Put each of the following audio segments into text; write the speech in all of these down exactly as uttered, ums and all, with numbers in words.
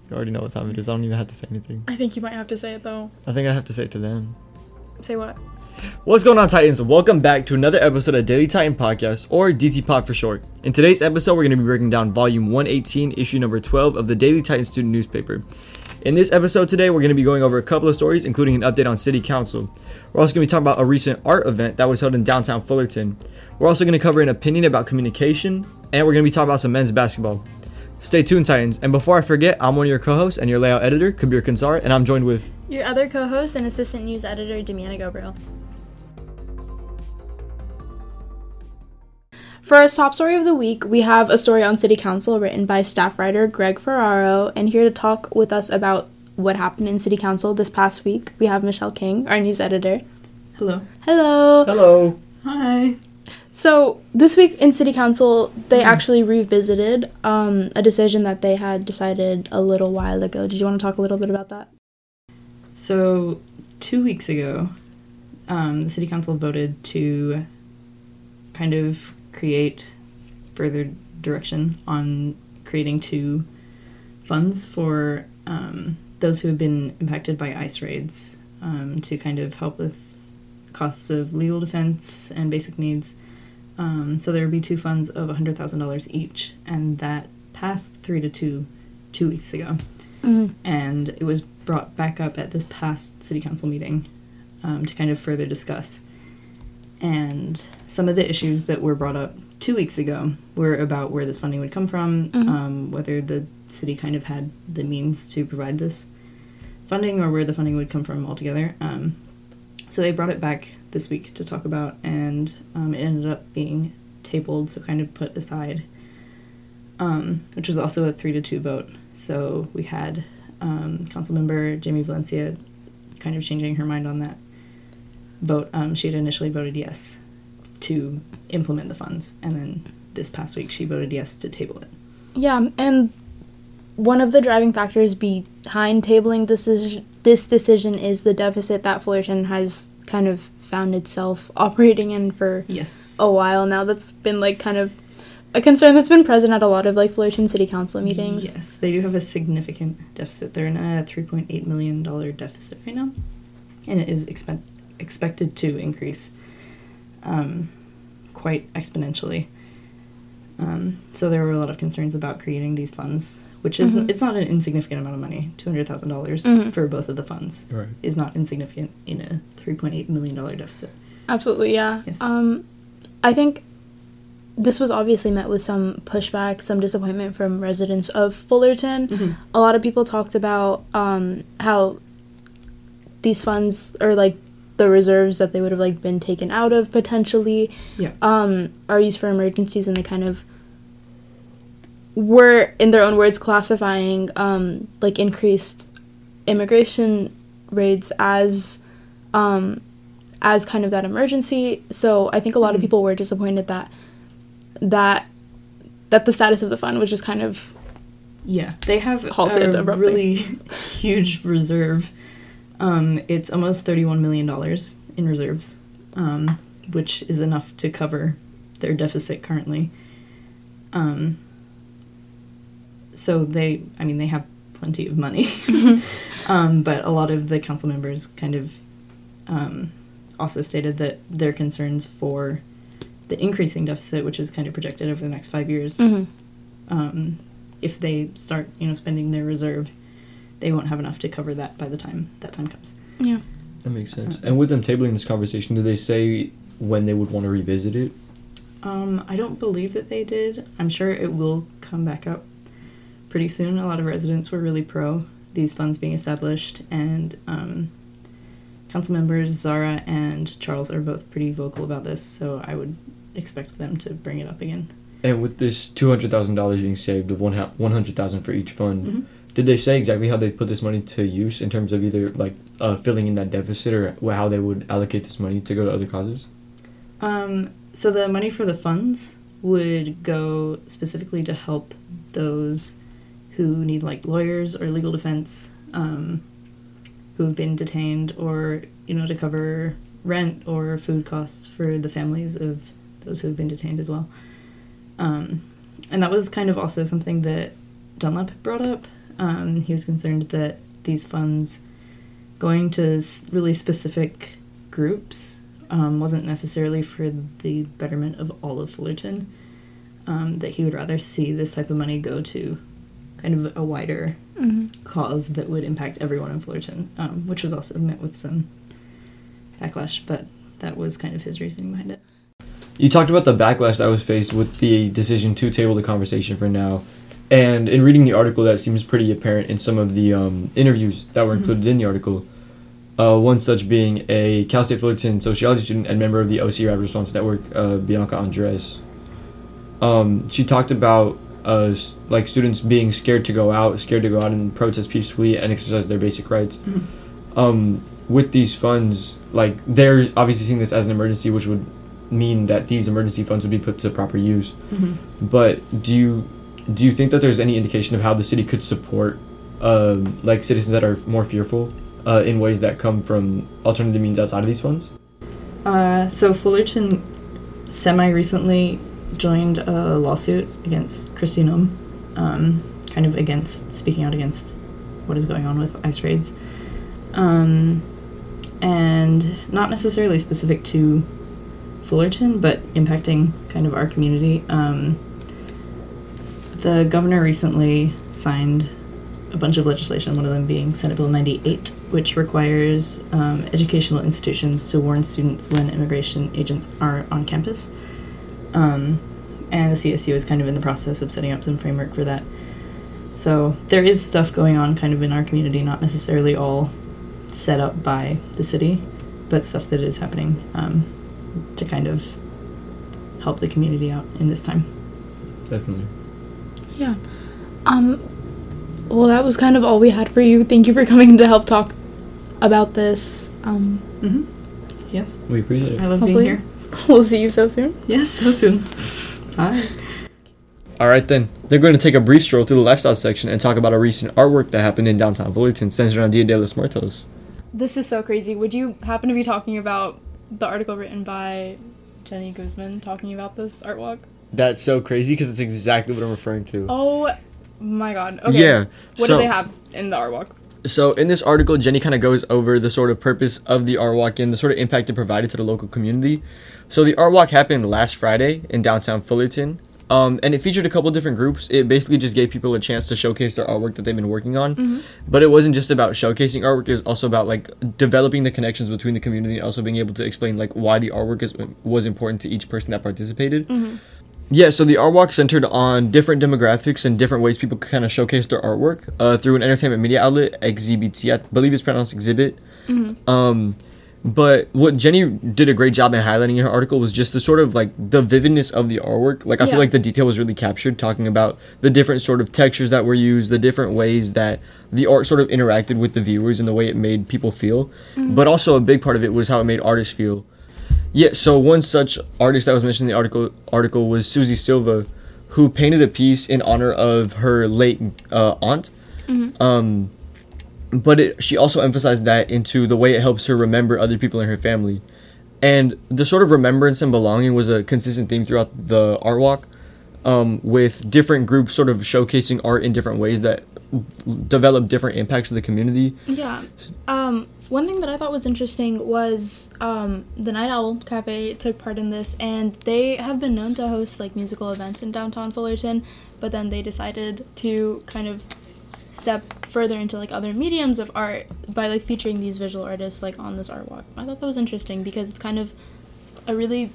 You already know what time it is. I don't even have to say anything. I think you might have to say it, though. I think I have to say it to them. Say what? What's going on, Titans? Welcome back to another episode of Daily Titan Podcast, or D T Pod for short. In today's episode, we're going to be breaking down Volume one eighteen, Issue Number twelve of the Daily Titan Student Newspaper. In this episode today, we're going to be going over a couple of stories, including an update on City Council. We're also going to be talking about a recent art event that was held in downtown Fullerton. We're also going to cover an opinion about communication, and we're going to be talking about some men's basketball. Stay tuned, Titans. And before I forget, I'm one of your co-hosts and your layout editor, Kabir Kansar, and I'm joined with your other co-host and assistant news editor, Damiana Gabriel. For our top story of the week, we have a story on City Council written by staff writer Greg Ferraro, and here to talk with us about what happened in City Council this past week, we have Michelle King, our news editor. Hello. Hello. Hello. Hi. So, this week in City Council, they mm. actually revisited um, a decision that they had decided a little while ago. Did you want to talk a little bit about that? So, two weeks ago, um, the City Council voted to kind of create further direction on creating two funds for um, those who have been impacted by ICE raids um, to kind of help with costs of legal defense and basic needs. Um, so there would be two funds of one hundred thousand dollars each, and that passed three to two two weeks ago. Mm-hmm. And it was brought back up at this past City Council meeting um, to kind of further discuss. And some of the issues that were brought up two weeks ago were about where this funding would come from, mm-hmm. um, whether the city kind of had the means to provide this funding or where the funding would come from altogether. Um, so they brought it back this week to talk about, and um, it ended up being tabled, so kind of put aside, um, which was also a three to two vote. So we had um, Councilmember Jamie Valencia kind of changing her mind on that vote. Um, she had initially voted yes to implement the funds, and then this past week she voted yes to table it. Yeah, and one of the driving factors behind tabling this is, this decision is the deficit that Fullerton has kind of found itself operating in for yes. a while now. That's been like kind of a concern that's been present at a lot of like Fullerton City Council meetings. Yes, they do have a significant deficit. They're in a three point eight million dollars deficit right now, and it is expen- expected to increase um, quite exponentially. Um, so there were a lot of concerns about creating these funds, which is mm-hmm. it's not an insignificant amount of money. two hundred thousand dollars mm-hmm. for both of the funds right. is not insignificant in a three point eight million dollars deficit. Absolutely, yeah. Yes. Um, I think this was obviously met with some pushback, some disappointment from residents of Fullerton. Mm-hmm. A lot of people talked about um, how these funds, or like the reserves that they would have like been taken out of potentially, yeah. um, are used for emergencies, and they kind of were, in their own words, classifying um, like increased immigration raids as um, as kind of that emergency. So I think a lot mm-hmm. of people were disappointed that that that the status of the fund was just kind of yeah they have halted a abruptly. Really huge reserve. Um, it's almost thirty-one million dollars in reserves, um, which is enough to cover their deficit currently. Um, so they, I mean, they have plenty of money. um, but a lot of the council members kind of um, also stated that their concerns for the increasing deficit, which is kind of projected over the next five years, mm-hmm. um, if they start, you know, spending their reserve, they won't have enough to cover that by the time that time comes. Yeah. That makes sense. And with them tabling this conversation, did they say when they would want to revisit it? Um, I don't believe that they did. I'm sure it will come back up pretty soon. A lot of residents were really pro these funds being established, and um, council members Zara and Charles are both pretty vocal about this, so I would expect them to bring it up again. And with this two hundred thousand dollars being saved, of one hundred thousand dollars for each fund, mm-hmm. did they say exactly how they put this money to use in terms of either like uh, filling in that deficit, or how they would allocate this money to go to other causes? Um, so the money for the funds would go specifically to help those who need like lawyers or legal defense, um, who have been detained, or, you know, to cover rent or food costs for the families of those who have been detained as well. Um, and that was kind of also something that Dunlap brought up. Um, he was concerned that these funds going to s- really specific groups um, wasn't necessarily for the betterment of all of Fullerton. Um, that he would rather see this type of money go to kind of a wider Mm-hmm. cause that would impact everyone in Fullerton, um, which was also met with some backlash, but that was kind of his reasoning behind it. You talked about the backlash that was faced with the decision to table the conversation for now. And in reading the article, that seems pretty apparent in some of the um, interviews that were included mm-hmm. in the article. Uh, one such being a Cal State Fullerton sociology student and member of the O C Rapid Response Network, uh, Bianca Andres. Um, she talked about uh, like students being scared to go out, scared to go out and protest peacefully and exercise their basic rights. Mm-hmm. Um, with these funds, like they're obviously seeing this as an emergency, which would mean that these emergency funds would be put to proper use. Mm-hmm. But do you do you think that there's any indication of how the city could support uh, like citizens that are more fearful uh, in ways that come from alternative means outside of these funds? Uh, so Fullerton semi-recently joined a lawsuit against Kristi Noem, um, kind of against, speaking out against what is going on with ICE raids. Um, and not necessarily specific to Fullerton, but impacting kind of our community. Um, the governor recently signed a bunch of legislation, one of them being Senate Bill ninety-eight, which requires um, educational institutions to warn students when immigration agents are on campus. Um, and the C S U is kind of in the process of setting up some framework for that. So there is stuff going on kind of in our community, not necessarily all set up by the city, but stuff that is happening um, to kind of help the community out in this time. Definitely. Yeah. Um, well, that was kind of all we had for you. Thank you for coming to help talk about this. Um, mm-hmm. Yes. We appreciate it. I love Hopefully being here. We'll see you so soon. Yes, so soon. Bye. All right, then. They're going to take a brief stroll through the lifestyle section and talk about a recent artwork that happened in downtown Fullerton centered around Dia de los Muertos. This is so crazy. Would you happen to be talking about the article written by Jenny Guzman talking about this art walk? That's so crazy because it's exactly what I'm referring to. Oh my god. Okay. Yeah. What so, do they have in the art walk? So in this article, Jenny kind of goes over the sort of purpose of the art walk and the sort of impact it provided to the local community. So the art walk happened last Friday in downtown Fullerton. Um, and it featured a couple different groups. It basically just gave people a chance to showcase their artwork that they've been working on. Mm-hmm. But it wasn't just about showcasing artwork. It was also about like developing the connections between the community and also being able to explain like why the artwork is, was important to each person that participated. Mm-hmm. Yeah, so the art walk centered on different demographics and different ways people could kind of showcase their artwork uh, through an entertainment media outlet, X Z B T. I believe it's pronounced Exhibit. Mm-hmm. Um, but what Jenny did a great job in highlighting in her article was just the sort of like the vividness of the artwork. Like I yeah. feel like the detail was really captured, talking about the different sort of textures that were used, the different ways that the art sort of interacted with the viewers and the way it made people feel. Mm-hmm. But also a big part of it was how it made artists feel. Yeah, so one such artist that was mentioned in the article article was Susie Silva, who painted a piece in honor of her late uh, aunt. Mm-hmm. Um, but it, she also emphasized that into the way it helps her remember other people in her family. And the sort of remembrance and belonging was a consistent theme throughout the art walk, um, with different groups sort of showcasing art in different ways that develop different impacts to the community. Yeah. Um, one thing that I thought was interesting was um, the Night Owl Cafe took part in this, and they have been known to host like musical events in downtown Fullerton, but then they decided to kind of step further into like other mediums of art by like featuring these visual artists like on this art walk. I thought that was interesting because it's kind of a really,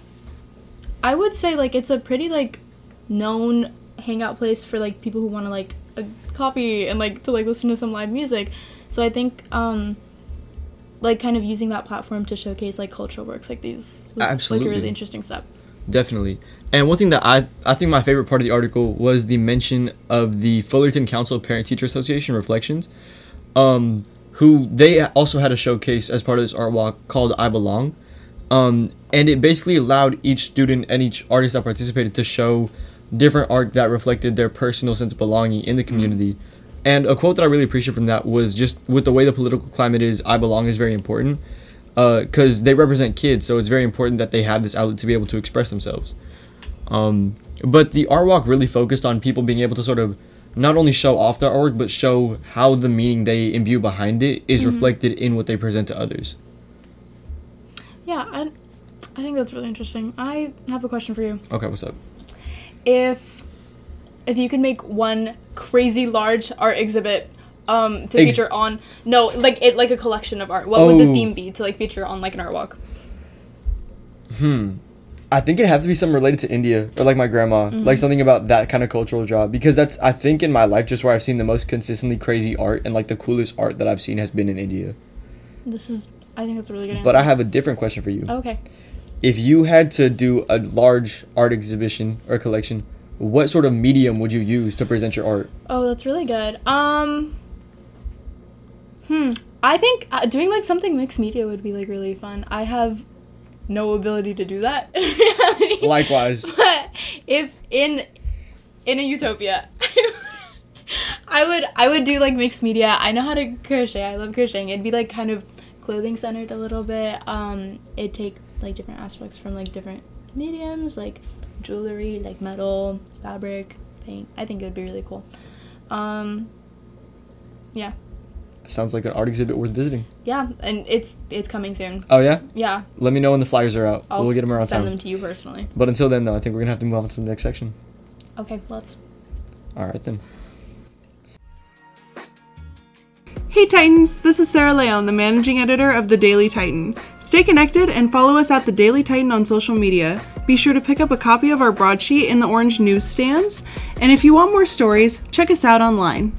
I would say like it's a pretty like known hangout place for like people who want to like a coffee and like to like listen to some live music. So I think um like kind of using that platform to showcase like cultural works like these was Absolutely. like a really interesting step. Definitely. And one thing that I I think my favorite part of the article was the mention of the Fullerton Council of Parent-Teacher Association Reflections, um, who they also had a showcase as part of this art walk called I Belong. Um, and it basically allowed each student and each artist that participated to show different art that reflected their personal sense of belonging in the community. Mm-hmm. And a quote that I really appreciate from that was just with the way the political climate is, I belong is very important because uh, they represent kids. So it's very important that they have this outlet to be able to express themselves. Um, but the art walk really focused on people being able to sort of not only show off their artwork, but show how the meaning they imbue behind it is Mhm. reflected in what they present to others. Yeah, I, I think that's really interesting. I have a question for you. Okay, what's up? If if you could make one crazy large art exhibit um to Ex- feature on no like it like a collection of art, what would the Oh. theme be to like feature on like an art walk? Hmm. I think it has to be something related to India or like my grandma, Mhm. like something about that kind of cultural draw, because that's I think in my life just where I've seen the most consistently crazy art and like the coolest art that I've seen has been in India. This is I think that's a really good answer. But I have a different question for you. Okay. If you had to do a large art exhibition or collection, what sort of medium would you use to present your art? Oh, that's really good. Um Hmm. I think uh, doing like something mixed media would be like really fun. I have no ability to do that. Likewise. But if in in a utopia, I would I would do like mixed media. I know how to crochet. I love crocheting. It'd be like kind of clothing centered a little bit. Um, it'd take like different aspects from like different mediums, like jewelry, like metal, fabric, paint. I think it would be really cool. Um, yeah, Sounds like an art exhibit worth visiting. yeah, and it's it's coming soon. Oh yeah? Yeah, Let me know when the flyers are out. I'll we'll get them around send time. them to you personally. But until then, though, I think we're gonna have to move on to the next section. Okay, let's. All right then. Hey Titans, this is Sarah Leon, the managing editor of The Daily Titan. Stay connected and follow us at The Daily Titan on social media. Be sure to pick up a copy of our broadsheet in the orange newsstands. And if you want more stories, check us out online.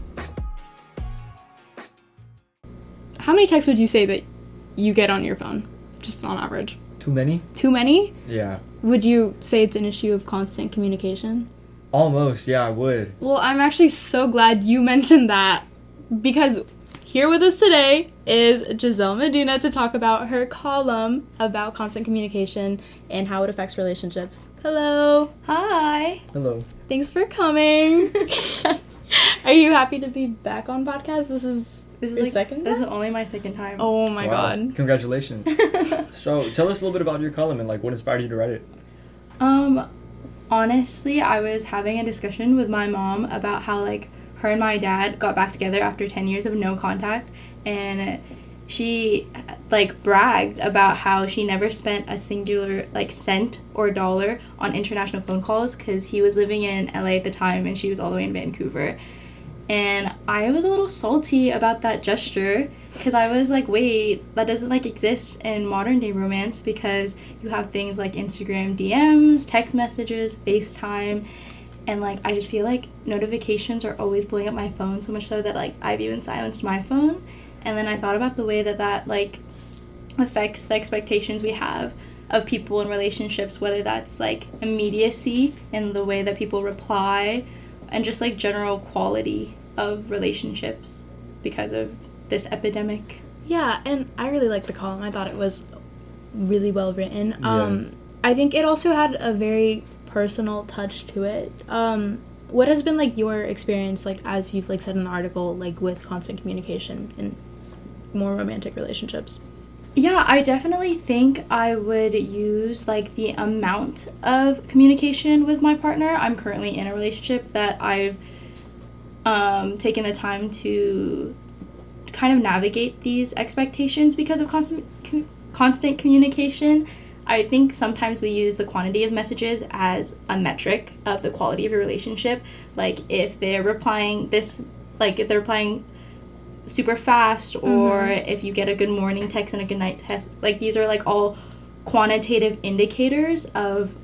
How many texts would you say that you get on your phone, just on average? Too many? Too many? Yeah. Would you say it's an issue of constant communication? Almost. Yeah, I would. Well, I'm actually so glad you mentioned that, because here with us today is Giselle Medina to talk about her column about constant communication and how it affects relationships. Hello. Hi. Hello. Thanks for coming. Are you happy to be back on podcast? This is This is your like second this is time? only my second time. Oh my god. Congratulations. So, tell us a little bit about your column and like what inspired you to write it. Um, honestly, I was having a discussion with my mom about how like her and my dad got back together after ten years of no contact, and she like bragged about how she never spent a singular like cent or dollar on international phone calls because he was living in L A at the time and she was all the way in Vancouver. And I was a little salty about that gesture because I was like, wait, that doesn't like exist in modern day romance because you have things like Instagram D Ms, text messages, FaceTime, and like I just feel like notifications are always blowing up my phone so much so that like I've even silenced my phone. And then I thought about the way that that like affects the expectations we have of people in relationships, whether that's like immediacy and the way that people reply and just like general quality of relationships because of this epidemic. Yeah, and I really liked the column. I thought it was really well written. Yeah. Um, I think it also had a very personal touch to it. Um, what has been like your experience, like as you've like said in the article, like with constant communication in more romantic relationships? Yeah, I definitely think I would use like the amount of communication with my partner. I'm currently in a relationship that I've um, taken the time to kind of navigate these expectations because of constant co- constant communication. I think sometimes we use the quantity of messages as a metric of the quality of your relationship. Like if they're replying this, like if they're replying super fast, or Mm-hmm. if you get a good morning text and a good night text, like these are like all quantitative indicators of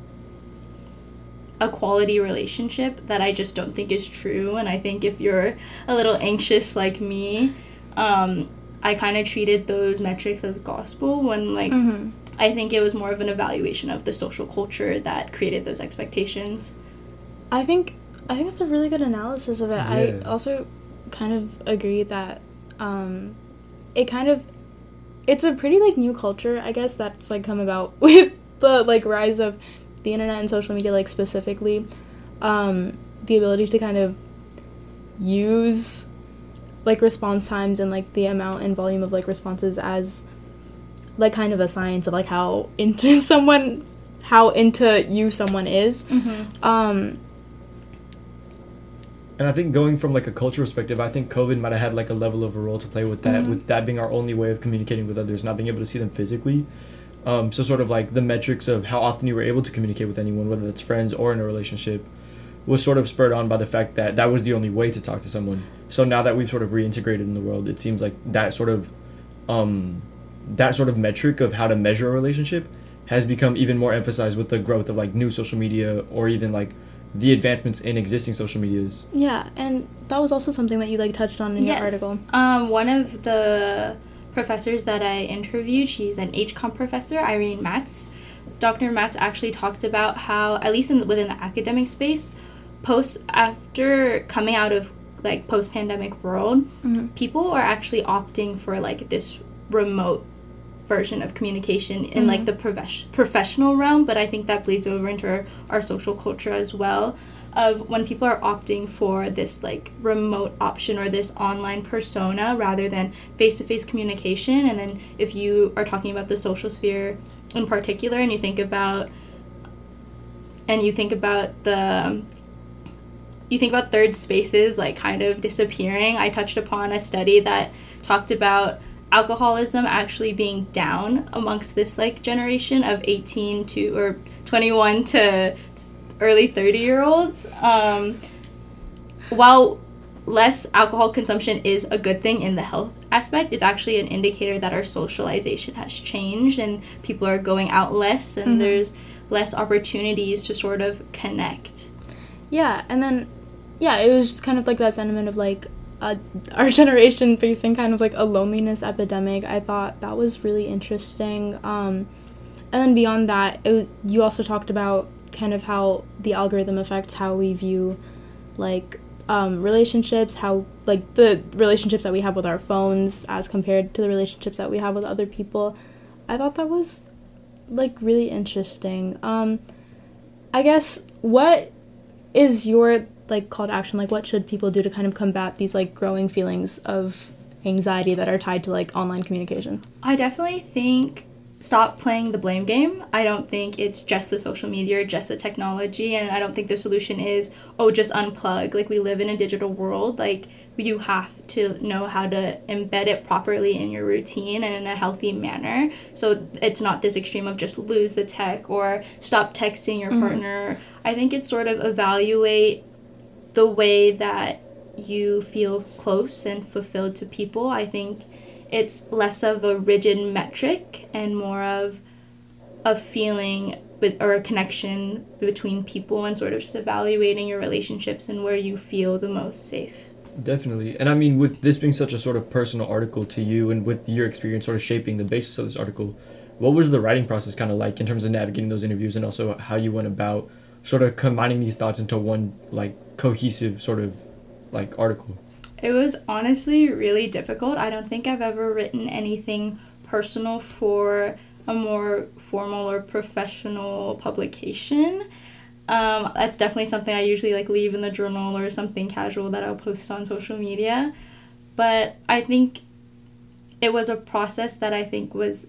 a quality relationship that I just don't think is true. And I think if you're a little anxious like me, um, I kind of treated those metrics as gospel when like Mm-hmm. I think it was more of an evaluation of the social culture that created those expectations. I think I think that's a really good analysis of it. I Yeah. also kind of agree that um, it kind of it's a pretty like new culture, I guess, that's like come about with the like rise of the internet and social media, like specifically um, the ability to kind of use like response times and like the amount and volume of like responses as like kind of a science of like how into someone how into you someone is. Mm-hmm. Um, And I think going from like a cultural perspective, I think COVID might have had like a level of a role to play with that, Mhm. with that being our only way of communicating with others, not being able to see them physically. Um, so sort of like the metrics of how often you were able to communicate with anyone, whether it's friends or in a relationship, was sort of spurred on by the fact that that was the only way to talk to someone. So now that we've sort of reintegrated in the world, it seems like that sort of um, that sort of metric of how to measure a relationship has become even more emphasized with the growth of like new social media or even like the advancements in existing social medias. Yeah, and that was also something that you like touched on in your article. Um, one of the professors that I interviewed, she's an H COM professor, Irene Matz. Doctor Matz actually talked about how, at least in, within the academic space, post after coming out of like post-pandemic world, Mhm. people are actually opting for like this remote version of communication in like the profes- professional realm, but I think that bleeds over into our, our social culture as well, of when people are opting for this like remote option or this online persona rather than face-to-face communication. And then if you are talking about the social sphere in particular, and you think about and you think about the you think about third spaces like kind of disappearing. I touched upon a study that talked about alcoholism actually being down amongst this like generation of eighteen to or twenty-one to early thirty year olds. Um, while less alcohol consumption is a good thing in the health aspect, it's actually an indicator that our socialization has changed and people are going out less and Mhm. there's less opportunities to sort of connect. Yeah, and then, yeah, it was just kind of like that sentiment of like uh, our generation facing kind of like a loneliness epidemic. I thought that was really interesting. Um, and then beyond that, it was, you also talked about kind of how the algorithm affects how we view like um, relationships, how like the relationships that we have with our phones as compared to the relationships that we have with other people. I thought that was like really interesting. Um, I guess what is your like call to action? Like what should people do to kind of combat these like growing feelings of anxiety that are tied to like online communication? I definitely think stop playing the blame game. I don't think it's just the social media or just the technology, and I don't think the solution is, oh, just unplug. Like, we live in a digital world. Like, you have to know how to embed it properly in your routine and in a healthy manner. So it's not this extreme of just lose the tech or stop texting your partner. I think it's sort of evaluate the way that you feel close and fulfilled to people. I think it's less of a rigid metric and more of a feeling but or a connection between people, and sort of just evaluating your relationships and where you feel the most safe. Definitely. And I mean, with this being such a sort of personal article to you and with your experience sort of shaping the basis of this article, what was the writing process kind of like in terms of navigating those interviews, and also how you went about sort of combining these thoughts into one like cohesive sort of like article? It was honestly really difficult. I don't think I've ever written anything personal for a more formal or professional publication. Um, that's definitely something I usually like leave in the journal or something casual that I'll post on social media. But I think it was a process that I think was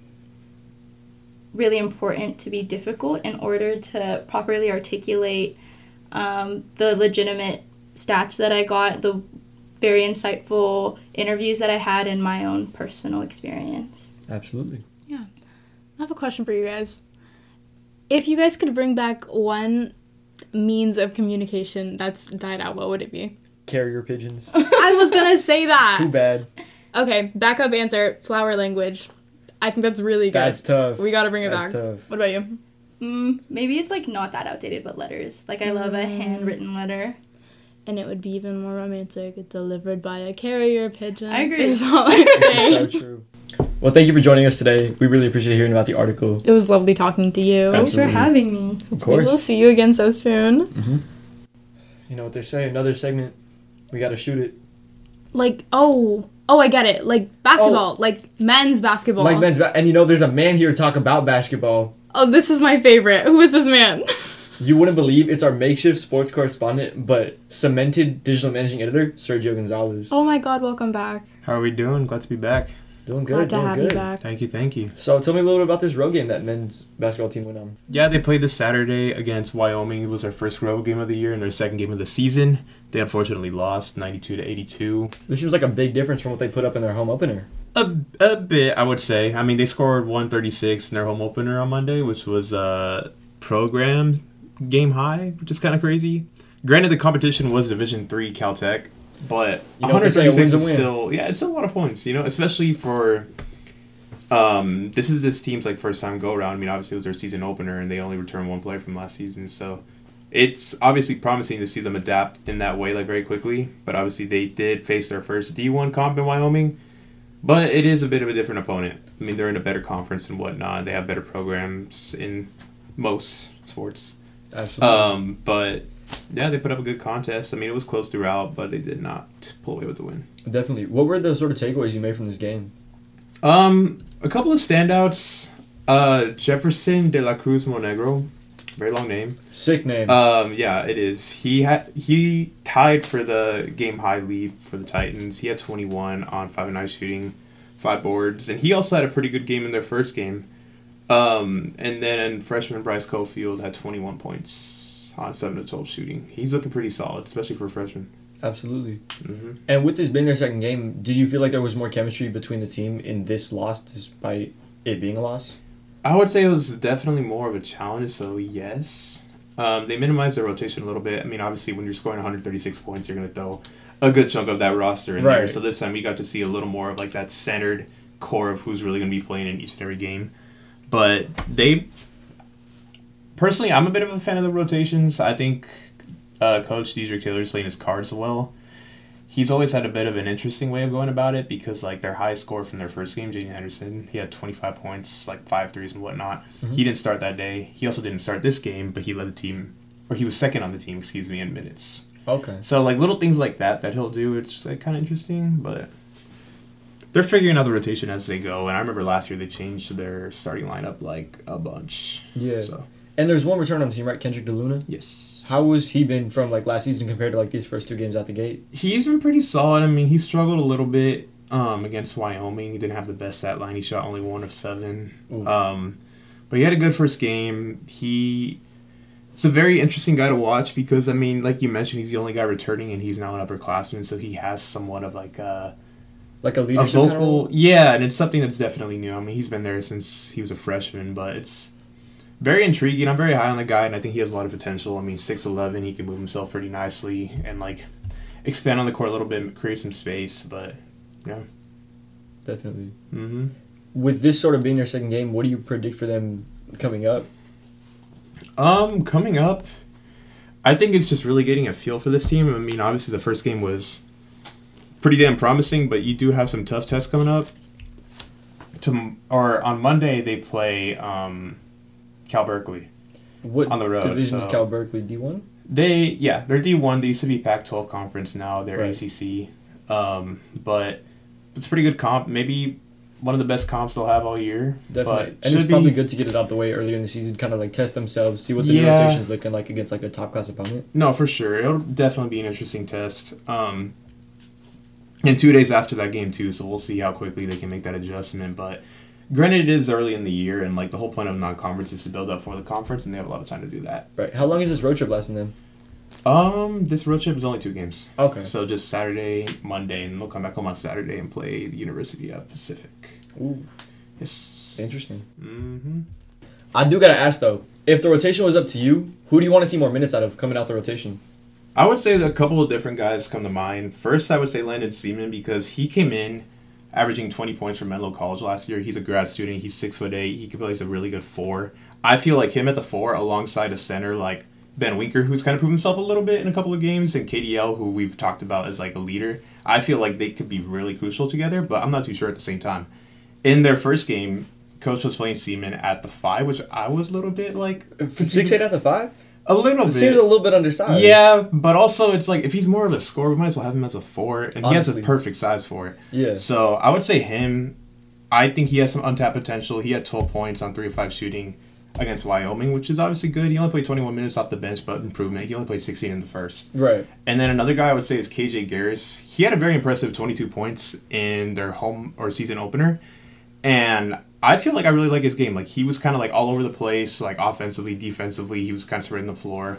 really important to be difficult in order to properly articulate um, the legitimate stats that I got, the very insightful interviews that I had, in my own personal experience. Absolutely. Yeah. I have a question for you guys. If you guys could bring back one means of communication that's died out, what would it be? Carrier pigeons. I was gonna say that. Too bad. Okay, backup answer, flower language. I think that's really good. That's tough. We gotta bring it That's back. tough. What about you? Mm, maybe it's like not that outdated, but letters. Like, I love a handwritten letter. And it would be even more romantic, delivered by a carrier pigeon. I agree. Is all I'm So saying. true. Well, thank you for joining us today. We really appreciate hearing about the article. It was lovely talking to you. Thanks for Absolutely. having me. Of We course. will see you again so soon. Mm-hmm. You know what they say, another segment, we gotta shoot it. Like, oh, oh, I get it. Like basketball, like men's basketball. Like men's ba- and you know, there's a man here to talk about basketball. Oh, this is my favorite. Who is this man? You wouldn't believe it's our makeshift sports correspondent, but cemented digital managing editor, Sergio Gonzalez. Oh my God, welcome back. How are we doing? Glad to be back. Doing good, Glad to doing have good. you back. Thank you, thank you. So tell me a little bit about this road game that men's basketball team went on. Yeah, they played this Saturday against Wyoming. It was their first road game of the year and their second game of the season. They unfortunately lost ninety-two to eighty-two. This seems like a big difference from what they put up in their home opener. A, a bit, I would say. I mean, they scored one thirty-six in their home opener on Monday, which was a program game high, which is kind of crazy. Granted, the competition was Division three Caltech, but You know what they say, a one thirty-six win's a is win. still, yeah, it's still a lot of points, you know, especially for, um, this is this team's, like, first time go-around. I mean, obviously it was their season opener, and they only returned one player from last season, so it's obviously promising to see them adapt in that way, like, very quickly, but obviously they did face their first D one comp in Wyoming, but it is a bit of a different opponent. I mean, they're in a better conference and whatnot. They have better programs in most sports. Absolutely. Um, but yeah, they put up a good contest. I mean, it was close throughout, but they did not pull away with the win. Definitely. What were the sort of takeaways you made from this game? Um, a couple of standouts. Uh, Jefferson de la Cruz Monegro, very long name. Sick name. Um, yeah, it is. He had he tied for the game high lead for the Titans. He had twenty-one on five and nine shooting, five boards, and he also had a pretty good game in their first game. Um, and then freshman Bryce Cofield had twenty-one points on seven to twelve shooting. He's looking pretty solid, especially for a freshman. Absolutely. Mm-hmm. And with this being their second game, do you feel like there was more chemistry between the team in this loss despite it being a loss? I would say it was definitely more of a challenge, so yes. Um, they minimized their rotation a little bit. I mean, obviously, when you're scoring one hundred thirty-six points, you're going to throw a good chunk of that roster in there. Right. So this time we got to see a little more of like that centered core of who's really going to be playing in each and every game. But they, personally, I'm a bit of a fan of the rotations. I think uh, Coach Dedrick Taylor's playing his cards well. He's always had a bit of an interesting way of going about it because, like, their high score from their first game, Jaden Henderson, he had twenty-five points, like five threes and whatnot. Mm-hmm. He didn't start that day. He also didn't start this game, but he led the team, or he was second on the team, excuse me, in minutes. Okay. So, like, little things like that that he'll do, it's just, like, kind of interesting, but they're figuring out the rotation as they go. And I remember last year they changed their starting lineup, like, a bunch. Yeah. So, And there's one return on the team, right? Kendrick DeLuna? yes. How has he been from like last season compared to like these first two games out the gate? He's been pretty solid. I mean, he struggled a little bit um, against Wyoming. He didn't have the best stat line. He shot only one of seven. Ooh. Um, but he had a good first game. He It's a very interesting guy to watch because, I mean, like you mentioned, he's the only guy returning and he's now an upperclassman, so he has somewhat of like a, Like a a leadership vocal... kind of role? Yeah, and it's something that's definitely new. I mean, he's been there since he was a freshman, but it's very intriguing. I'm very high on the guy, and I think he has a lot of potential. I mean, six eleven, he can move himself pretty nicely and, like, expand on the court a little bit, create some space, but, yeah. Definitely. Mm-hmm. With this sort of being their second game, what do you predict for them coming up? Um, coming up, I think it's just really getting a feel for this team. I mean, obviously the first game was pretty damn promising, but you do have some tough tests coming up. To, or on Monday, they play um, Cal Berkeley. What On the road, division is so- Cal Berkeley? D one? They, yeah, they're D one. They used to be Pac twelve conference. Now they're Right. A C C. Um, but it's a pretty good comp. Maybe one of the best comps they'll have all year. Definitely. But And it's should probably be- good to get it out the way earlier in the season, kind of like test themselves, see what the Yeah. rotation is looking like against like a top class opponent. No, for sure. It'll definitely be an interesting test. Um, and two days after that game, too, so we'll see how quickly they can make that adjustment. But granted, it is early in the year, and like the whole point of non-conference is to build up for the conference, and they have a lot of time to do that. Right. How long is this road trip lasting them? Um, this road trip is only two games. Okay. So just Saturday, Monday, and they'll come back home on Saturday and play the University of Pacific. Ooh, Yes. interesting. Mm-hmm. I do gotta ask though, if the rotation was up to you, who do you want to see more minutes out of coming out the rotation? I would say that a couple of different guys come to mind. First, I would say Landon Seaman because he came in averaging twenty points from Menlo College last year. He's a grad student. He's six foot eight. He can play as a really good four. I feel like him at the four alongside a center like Ben Winker, who's kind of proved himself a little bit in a couple of games, and K D L, who we've talked about as like a leader. I feel like they could be really crucial together, but I'm not too sure at the same time. In their first game, Coach was playing Seaman at the five, which I was a little bit like... Six eight at the five? A little It bit. seems a little bit undersized. Yeah, but also it's like if he's more of a scorer, we might as well have him as a four, and he has Honestly. a perfect size for it. Yeah. So I would say him. I think he has some untapped potential. He had twelve points on three of five shooting against Wyoming, which is obviously good. He only played twenty-one minutes off the bench, but improvement. He only played sixteen in the first. Right. And then another guy I would say is K J Garris. He had a very impressive twenty-two points in their home or season opener, and I feel like I really like his game. Like he was kind of like all over the place, like offensively, defensively. He was kind of spreading the floor.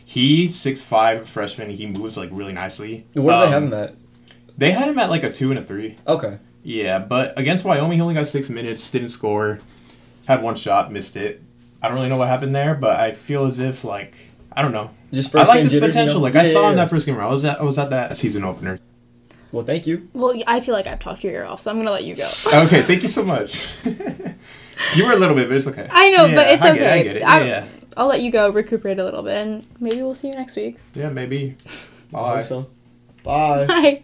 He's six five freshman. He moves like really nicely. Where do Um, they have him at? They had him at like a two and a three. Okay. Yeah, but against Wyoming, he only got six minutes, didn't score, had one shot, missed it. I don't really know what happened there, but I feel as if, like, I don't know. Just I first like game his jitters, potential. you know? Like, I Yeah, saw yeah, him yeah. that first game around. I was at, I was at that season opener. Well, thank you. Well, I feel like I've talked your ear off, so I'm gonna let you go. Okay, thank you so much. You were a little bit, but it's okay. I know, but Yeah, it's I okay. Get it, I get it. I- Yeah, yeah. I'll let you go recuperate a little bit, and maybe we'll see you next week. Yeah, maybe. I Bye. hope so. Bye. Bye.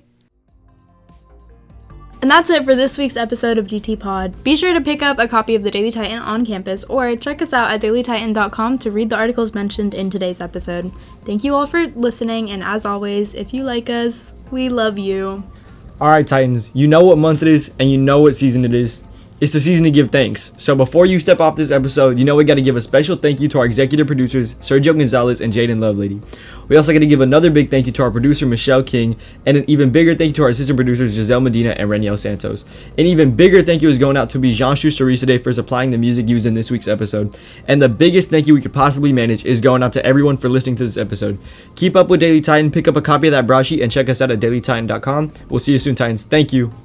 And that's it for this week's episode of G T Pod. Be sure to pick up a copy of the Daily Titan on campus or check us out at daily titan dot com to read the articles mentioned in today's episode. Thank you all for listening, and as always, if you like us, we love you. All right, Titans, you know what month it is and you know what season it is. It's the season to give thanks. So before you step off this episode, you know we got to give a special thank you to our executive producers, Sergio Gonzalez and Jaden Lovelady. We also got to give another big thank you to our producer, Michelle King, and an even bigger thank you to our assistant producers, Giselle Medina and Reniel Santos. An even bigger thank you is going out to Bijan Schuster today for supplying the music used in this week's episode. And the biggest thank you we could possibly manage is going out to everyone for listening to this episode. Keep up with Daily Titan, pick up a copy of that broadsheet, and check us out at daily titan dot com. We'll see you soon, Titans. Thank you.